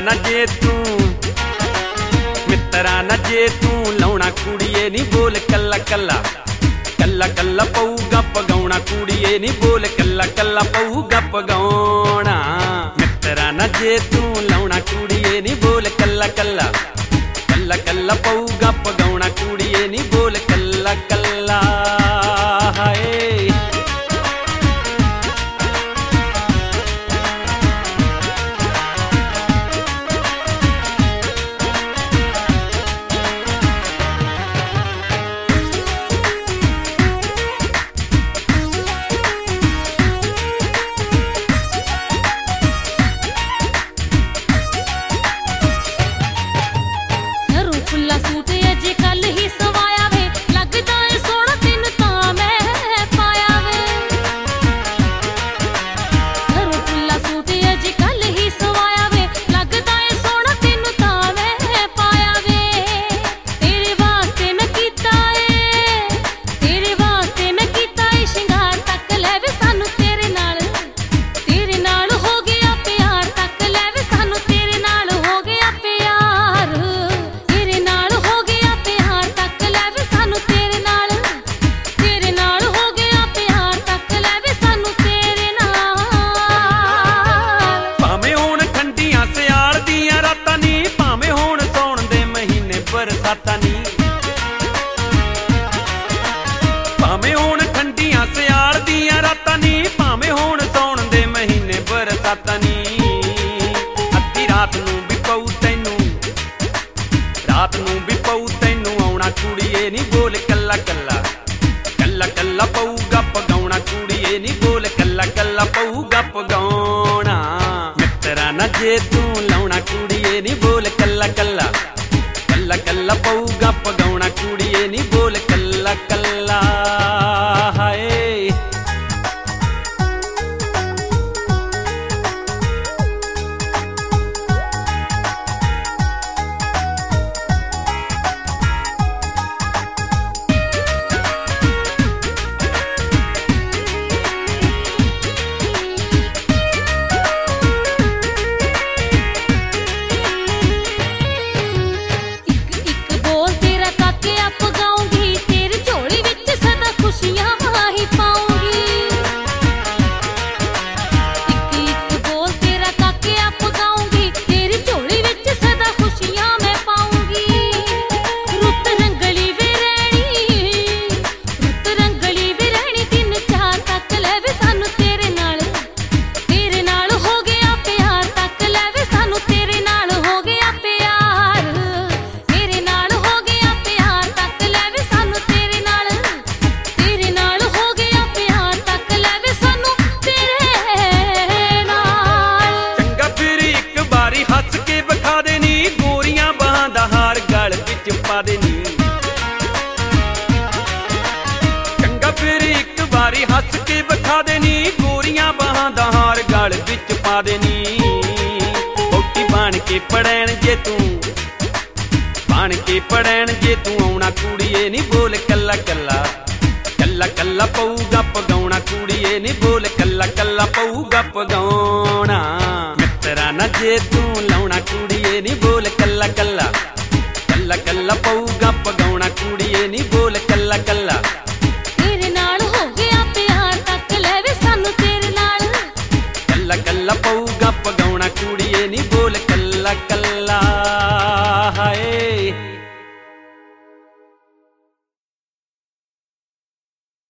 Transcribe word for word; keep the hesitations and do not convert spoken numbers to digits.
ना जे तू मित्रा ना जे तू लाउणा कुड़िए नी बोल कल्ला कल्ला कल्ला कल्ला पऊगा पगाउणा कुड़िए नी बोल कल्ला कल्ला पऊगा पगाउणा मित्रा ना जे तू लाउणा कुड़िए नी बोल कल्ला कल्ला कल्ला कल्ला पऊगा पगाउणा कुड़िए नी बोल कल्ला कल्ला हाय भावें होण ठंडियां सियाल दियां रातां नी भावें होण सौण दे महीने बरसातां नी अद्धी रात नूं भी पऊ तैनूं रात नूं भी पऊ तैनूं आउणा कुड़िए नी बोल कल्ला कल्ला कल्ला कल्ला पऊगा पगाउणा कुड़िए नी बोल कल्ला कल्ला पऊगा पगाउणा मित्रा ना जे तू लाउणा कुड़िए नी बोल कल्ला कल्ला कल्ला कल्ला पऊगा पगाउणा कुड़िए नी बोल कल्ला कल्ला हाय पा देनी चंगा फिर एक बारी हस के बखा देनी गोरियां बाहां दा हार गल विच पा देनी बोटी बन के पड़ैन जे तू बन के पड़ैन जे तू आउणा कुड़िए नी बोल कल्ला कल्ला कल्ला कल्ला पऊगा पगाउणा कुड़िए नी बोल कल्ला कल्ला पऊगा पगाउणा मित्रा ना जे तू